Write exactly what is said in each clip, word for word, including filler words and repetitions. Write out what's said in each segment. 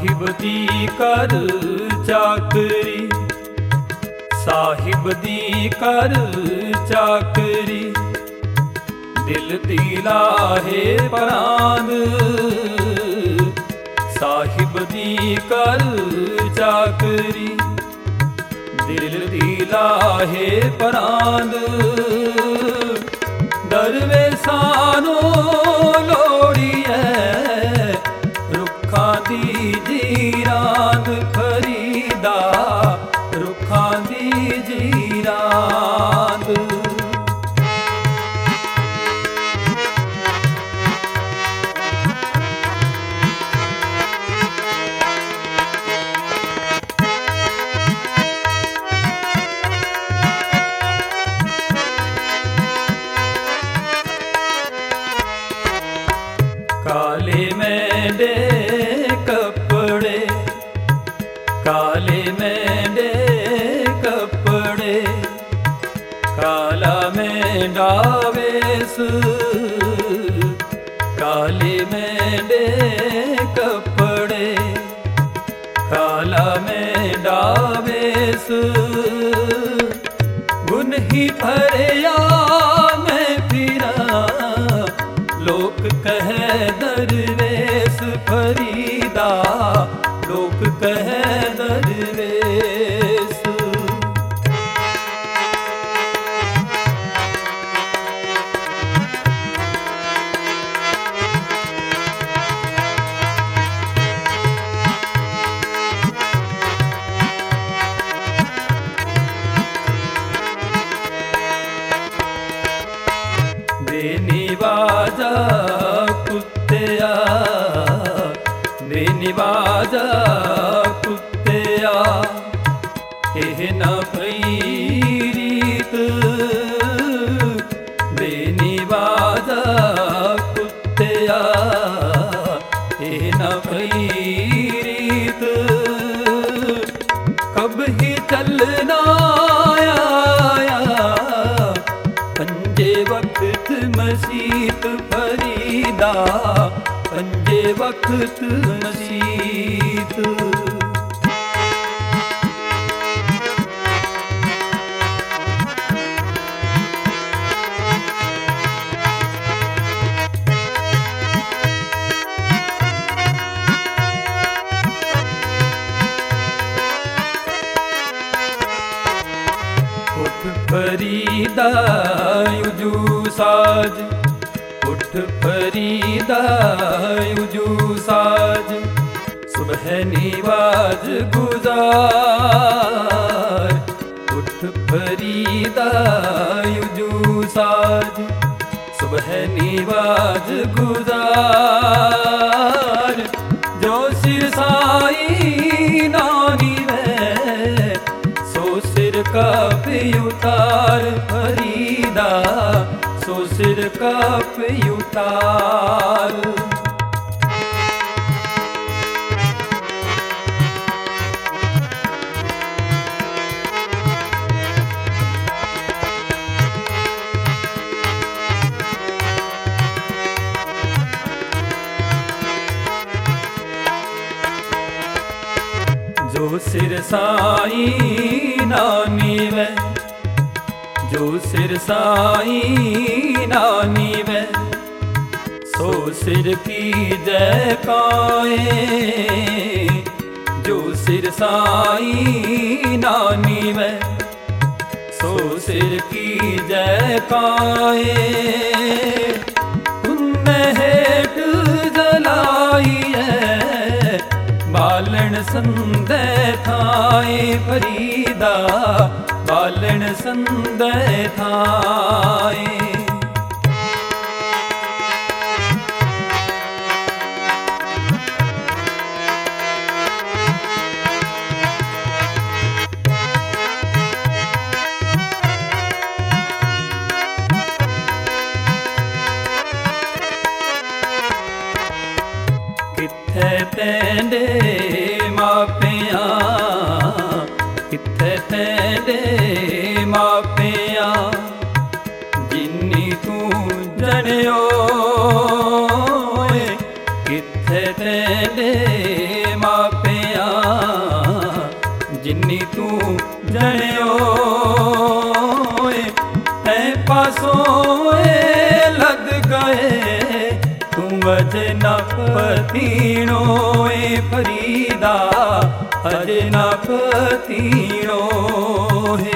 साहिब दी कर चाकरी, साहिब दी कर चाकरी, दिल दी लाहे परांद। साहिब दी कर चाकरी, दिल दी लाहे परांद। दरवेसानो लोड़िए रुखां दी जीरांद, फरीदा रुखां दी जीरांद। काले मेंढे कपड़े, काले मेंढे कपड़े, काला मेंढा वेस। काले मेंढे कपड़े, काला मेंढा वेस। गुन ही भरया मैं फिरा, लोक कहे दरवेश फरीदा, लोक कहे दरवेश। बेनिवाजा कुत्तिया, बेनिवाजा कुत्तिया, एह न प्रीत। बेनिवाजा कुत्तिया, एह न प्रीत। कब ही चलना आया पंजे वक्त मसीत फरीदा, पंजे वक्त मसीत। उठ फरीदा युजू साज, उठ फरीदा युजू साज। सुबह निवाज गुजार, उठ फरीदा युजू साज। सुबह निवाज गुजार, जो सिर साई नानी में सो सिर का पे उतार फरीदा, सो सिर का पे उतार। जो सिर साई नानी में, जो सिर साई नानी में, सो सिर की जय काए। जो सिर साई नानी में, सो सिर की जय काए। तुमने हेट जलाई है बालन संदे थाए फरीदा, बालन संदे थाए। किथे तेंदे मापिया, किथे तेंदे मापिया, जिन्नी तू जनियो। किथे तेंदे मापिया, समझ न पतीणो ए फरीदा अज न पतीणो है।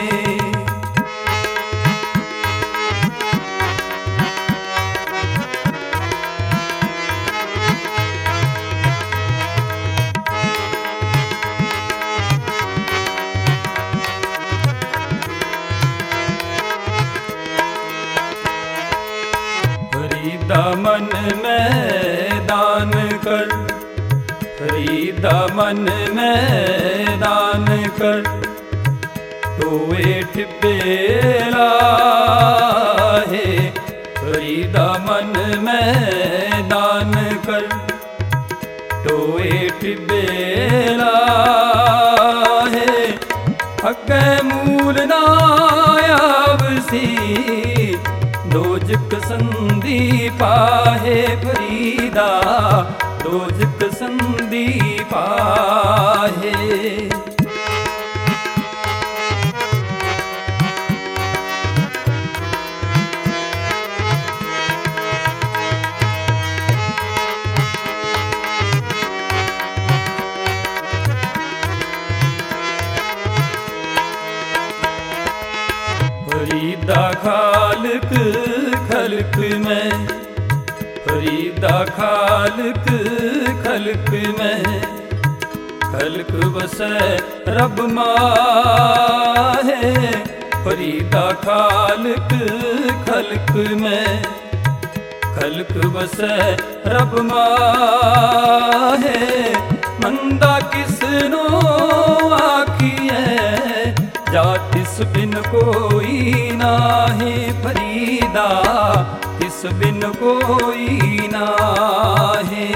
फरीदा मन में दान कर, फरीदा मन में दान कर, टोए टिब्बेला है। फरीदा मन में दान कर, टोए टिब्बेला है। अगे मूल नायावसी दोजक संदीपा है। फरीदा दोजक संदीपा है। फरीदा खालिक खल्क में, फरीदा खालिक खल्क में, खल्क बसे रब माहे। फरीदा खालिक खल्क में, खल्क बसे रब माहे। मंदा किसनो आखिए जा तिस बिन कोई नाहे। फरीदा तिस बिन कोई नाहे।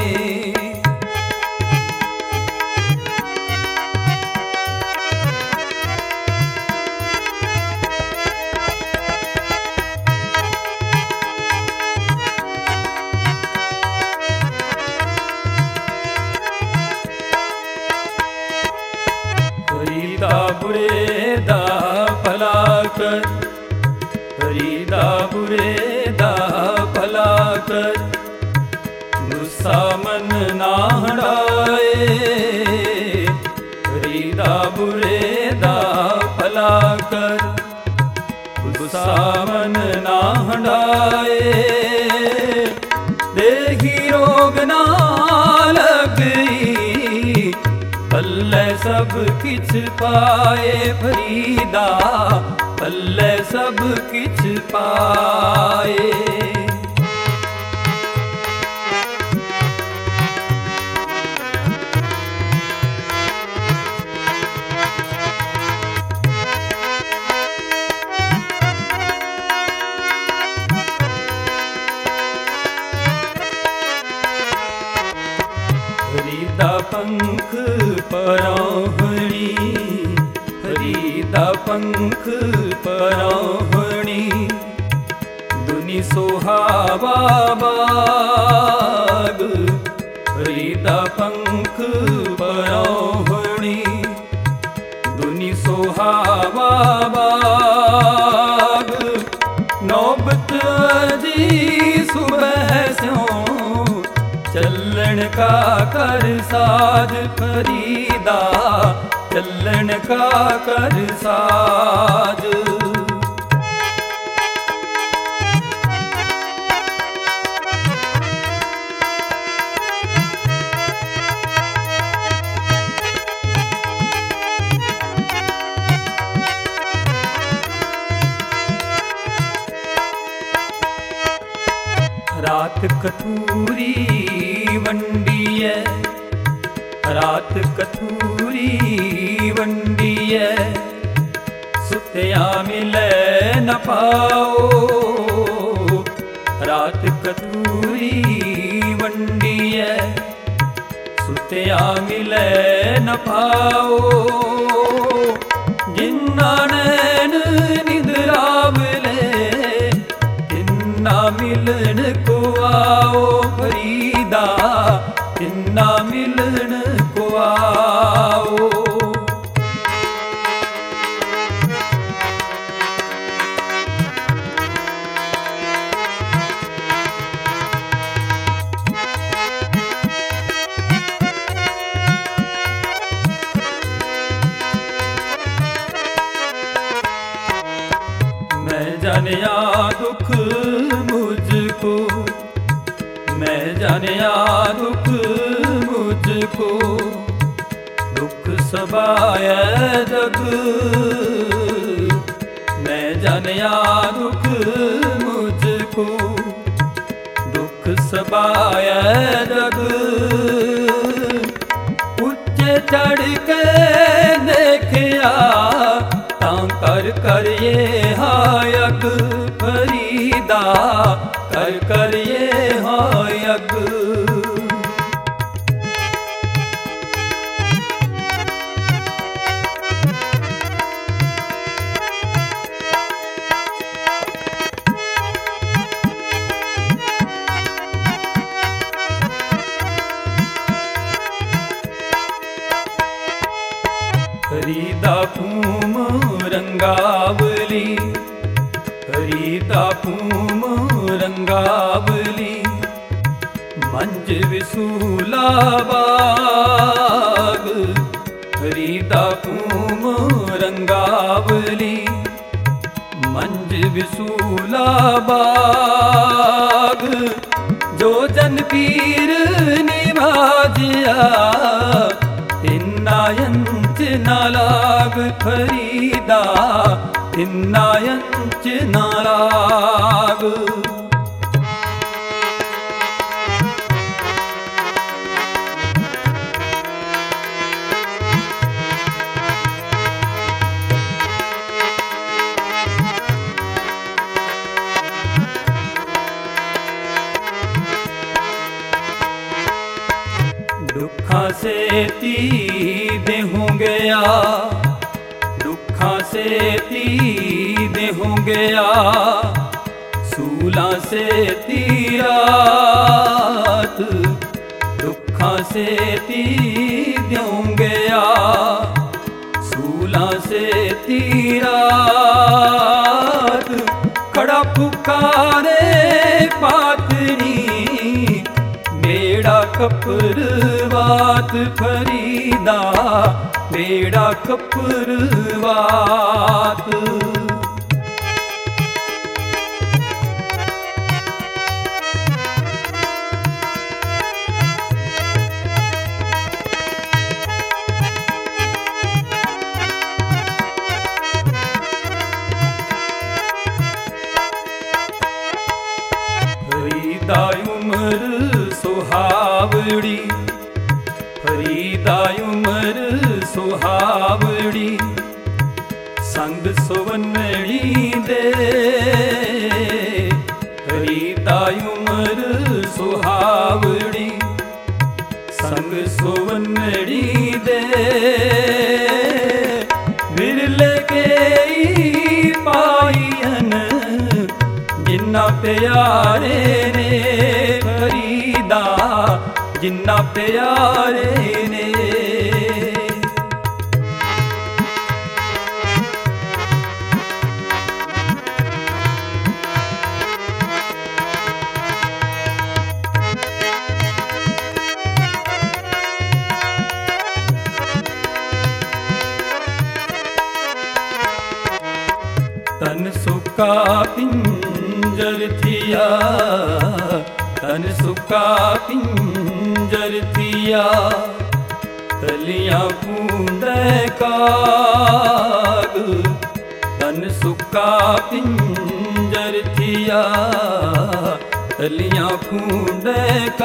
फरीदा बुरे दा भला कर, फरीदा बुरे दा भला कर, गुस्सा मन ना हटाए। फरीदा बुरे दा भला कर, गुस्सा मन ना हटाए। देही रोग ना लगई, पल्ले सब किछ पाए। फरीदा पल्ले सब किछ पाए। फरीदा पंख पराहणी, फरीदा पंख पराहणी, दुनि सोहावा बाग। फरीदा पंख पराहणी, दुनि सोहावा बाग। नौबत जी सुबह स्यों चलन का कर साज। फरीदा चलन का कर साज। रात कथूरी वंडिये, रात कथूरी वंडिये, सुत्या मिले न पाओ। रात कथूरी वंडिये, सुत्या मिले न पाओ। जिन्ना नैन निद्रावले, तिन्ना मिलन को आओ। फरीदा तिन्ना मिलन को आओ। मैं जानिया दुख मुझको, दुख सबाय जग। मैं जानिया दुख मुझको, दुख सबाय जग। उच्चे चढ़ के देखिया तां कर कर ये हायक फरीदा, कर कर ये हायक। फरीदा पूम रंगावली, फरीदा पूम रंगावली। मंज विसूला बाग, फरीदा पूम रंगावली। मंज विसूला बाग, जो जन पीर निभाजिया तिन्ना यंच ना लाग। फरीदा तिन्ना यंच ना लाग। दुखा से ती देहूं गया, दुखा से ती देहूं गया। सूला से तीरात, दुखा से ती देहूं गया। सूला से तीरात, खड़ा पुकारे पातनी बेड़ा कपरवात। फरीदा बेड़ा कपरवात। फरीदा उमर सुहावड़ी, फरीदा उमर सुहावड़ी। संग सुवनड़ी दे, फरीदा उमर सुहावड़ी। संग सुवनड़ी दे, विरले के पाईन जिन्ना प्यारे ने। फरीदा जिन्ना प्यारे ने। तन सुका पिंजर थिया, तन सुका पिंजर थिया। तलियां बूंदे काग, तन सुका पिंजर थिया। तलियां बूंदे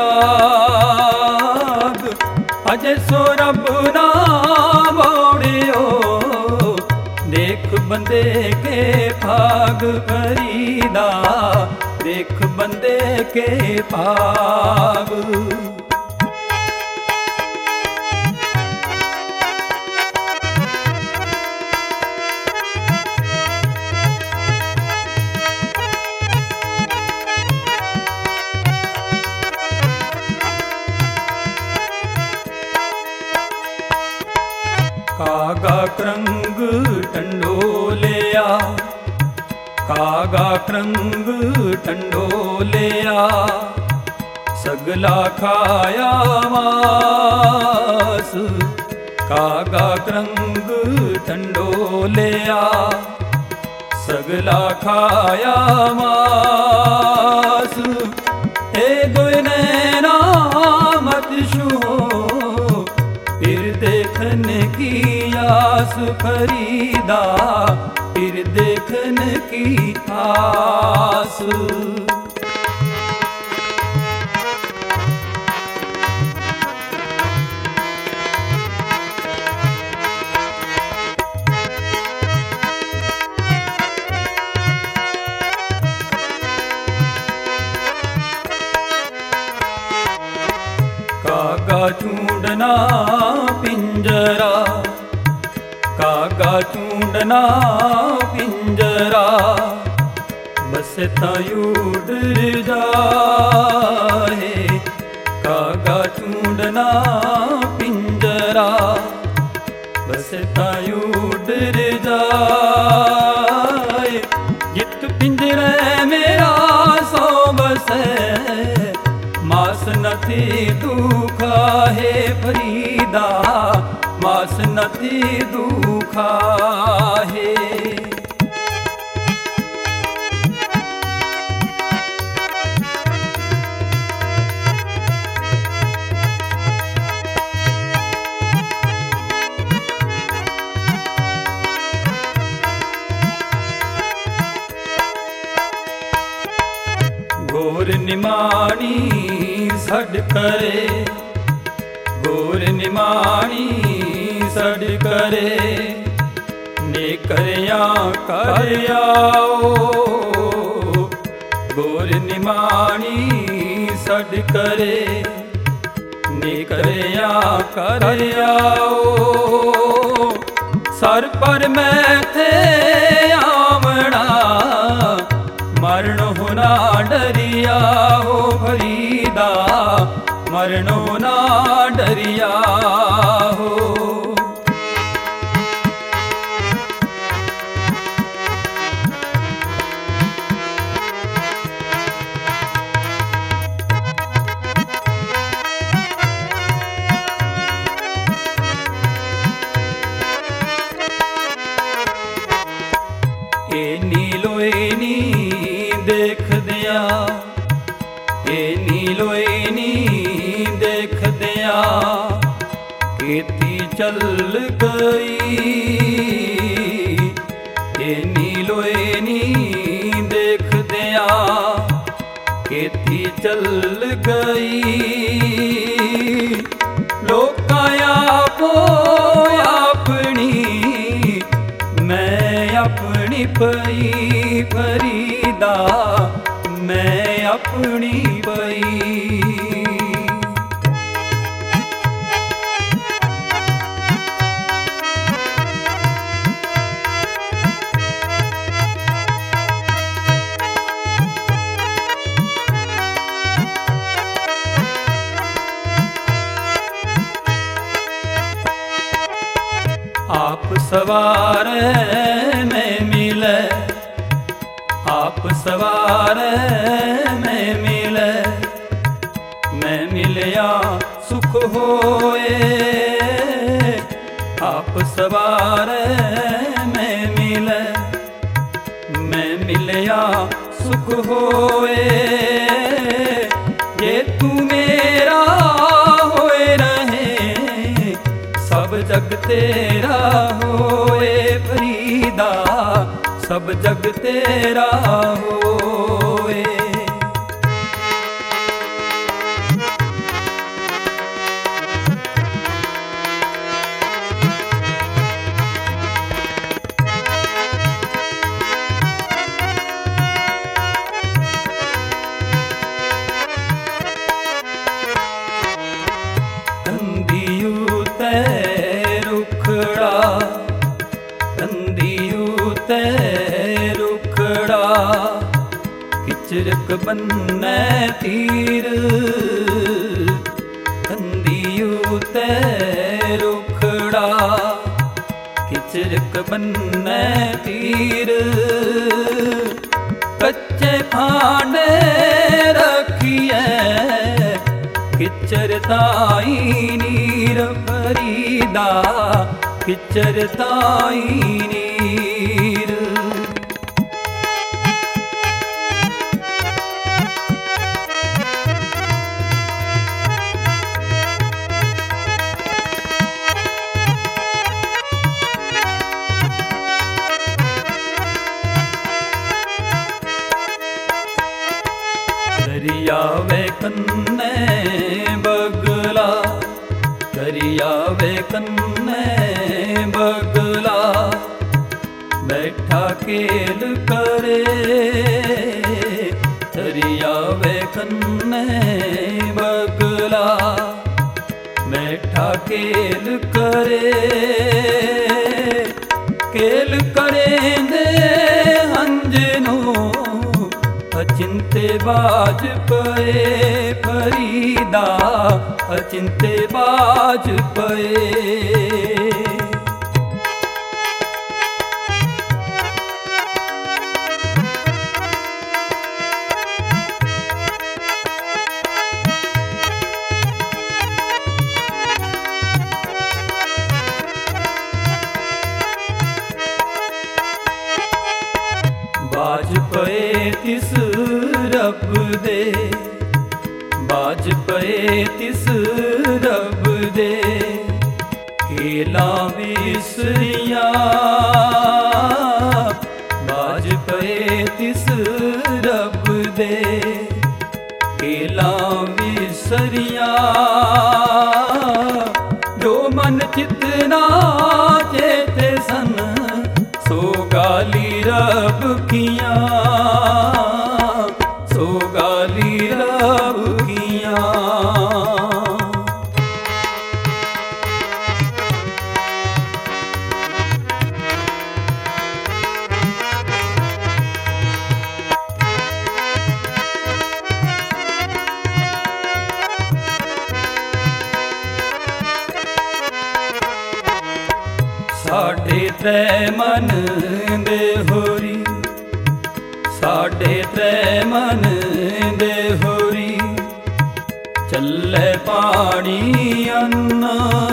काग, अजय सो रब ना बोड़ियो। देख बंदे के भाग फरीदा, देख बंदे के भाग। कागा क्रंग टंडोलिया, कागा क्रंग टंडोलिया। सगला खाया मास, कागा क्रंग टंडोलिया। सगला खाया मास, ए दुने फरीदा फिर देखन की आस। कागा चूंडना पिंजरा, कागा चूंडना पिंजरा, बस उड़ जाए। कागा चूंडना पिंजरा, बस उड़ जाए। जित पिंजरे मेरा सो बसे, मास नथी दुखा है फरीदा, मास नथी दुखा है। गोर निमाणी सड करे, गोर निमाणी सड करे, ने करया करयाओ। गोर निमाणी सड करे, ने करया करयाओ। सर पर मैं थे आवना, मरण होना डरिया हो फरीदा, मरण होना डरिया हो। ए नीलो ए नी देख दिया, ए नीलो ए नी देख दिया, खेती चल गई। ए नीलो ए नी देख दिया, खेती चल गई। लोकाया को अपनी, मैं अपनी पई फरीदा, मैं अपनी पई। आप सवार में मिले, आप सवार में मिले, मैं मिलया सुख होए। आप सवार में मिले, मैं मिलया सुख होए। ये तू मेरा होए रहे, सब जग तेरा होए फरीदा, सब जग तेरा होए। कंदियू ते रुखड़ा, कंदियू ते रुखड़ा, किचरक बन्ने तीर। कंदियू ते रुखड़ा, किचरक बन्ने तीर। कच्चे फांडे रखिए, किचर ताई नीर फरीदा, किचर ताई नीर। कन्ने बगला, करियावे कन्ने बगला, बैठा केल करे, करियावे कन्ने बगला, बैठा केल करे, केल करेंदे हंजनो, अचिंते बाज पए फरीदा, अचिंते बाज पए। बाज पए तिस रब दे, बाज पए तिस रब दे, केला विसरिया, बाज पए तिस रब दे, केला विसरिया, जो मन चितना चेते सन, सो गाली रब किया, सो गाली रब किया। साढ़े त्रै मन दे होरी, साढ़े त्रै मन दे होरी, चले पानी अन्न,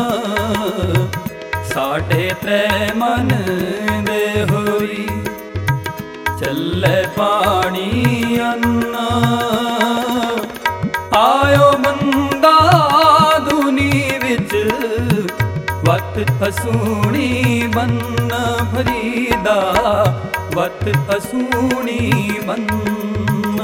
साढ़े त्रै मन दे होरी, चले पानी अन्न, आयो बंदा दुनी विच, वत असूणी बन्न फरीदा, वत असूणी बन्न।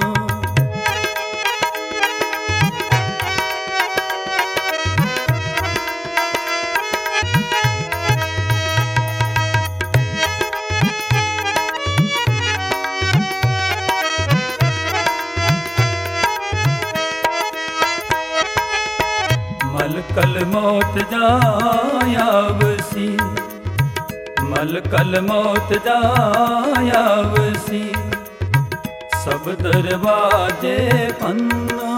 मलकल मौत जायावसी, मलकल मौत जायावसी, सब दरवाजे पन्ना,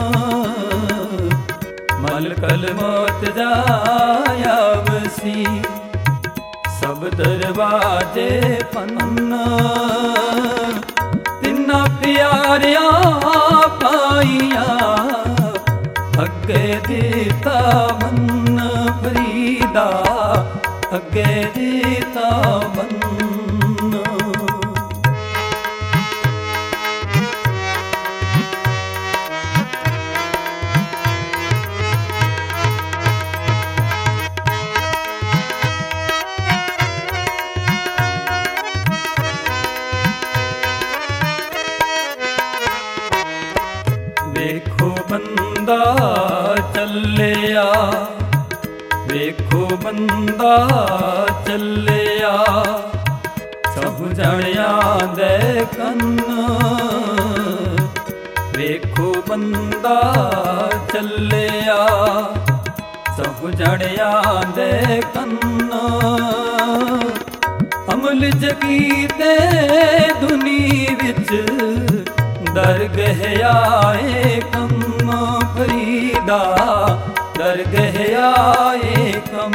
मलकल मौत जायावसी, सब दरवाजे पन्ना, तिन्ना प्यारिया पाइया, अगे देता मन फरीदा, अगे देता मन। वेखो बंदा चलिया, वेखो बंदा चलिया, सब जणिया दे कन्न, वेखो बंदा चलिया, सब जणिया दे कन्न, अमल जगीते दुनी विच, दरगह आए कम फरीदा, दरगह आए कम।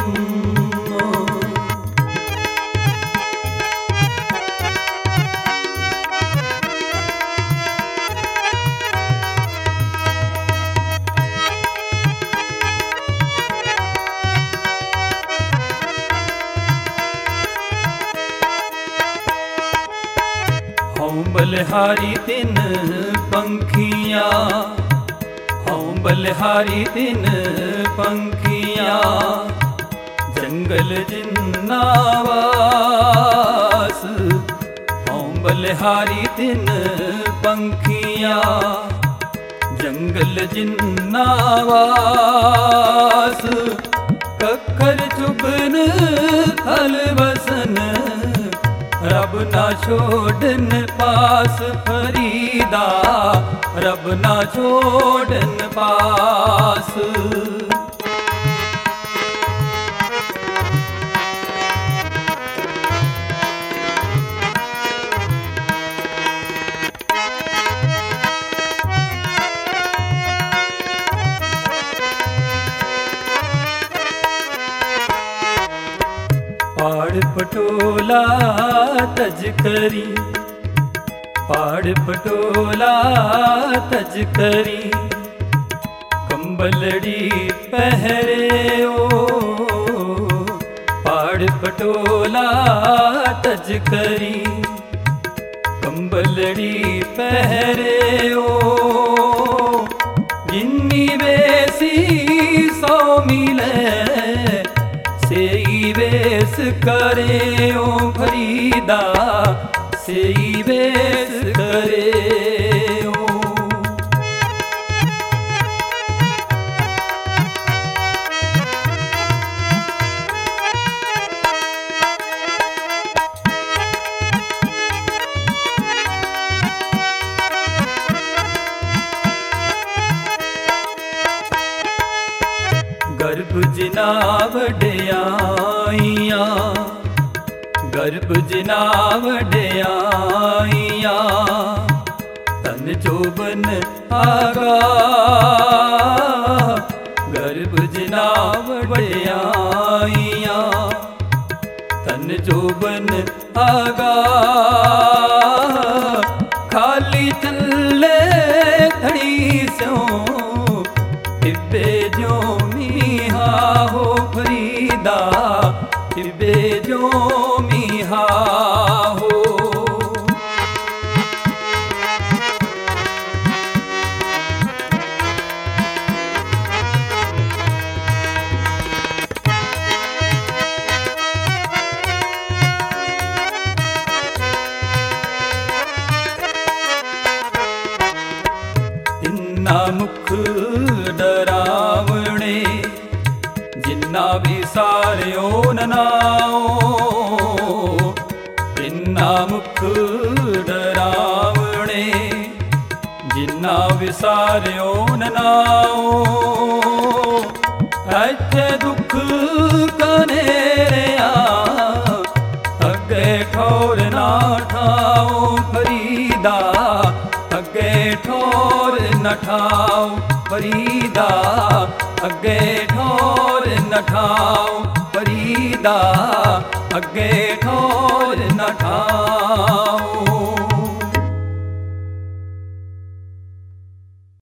हूँ बलिहारी तिन पंखियाँ, हूँ बलिहारी तिन पंखियाँ, जंगल जिन्नावास, हूँ बलिहारी तिन पंखियाँ, जंगल जिन्नावास कक्कर चुभन थल वसन रब ना छोड़न पास फरीदा रब ना छोड़न पास। पहाड़ पटोला तज करी पहाड़ पटोला तज करी कंबलड़ी पहरे ओ पहाड़ पटोला तज करी कंबलड़ी पहरे ओ जिन्नी बेसी सौ मिले सेई वेस करे ओ फरीदा सेई वेस करे ओ। गर्भ जिना वड्याइया गर्भ जिना वड्याइया तन जोबन आगा गर्भ जिना वड्याइया तन जोबन आगा खाली चले थड़ी स्यों टिब्बे जो मीहा हो फरीदा टिब्बे जो मीहा हो। इन्ना मुख डरावणे जिन्ना भी सारियो ननाओ इन्ना मुख डरावणे जिन्ना भी सारियो ननाओ अच्छे दुख कनेरिया अगे ठोर ना ठाओ फरीदा अगे ठोर न ठाओ फरीदा अगे ठोर न ठाओ फरीदा अगे ठोर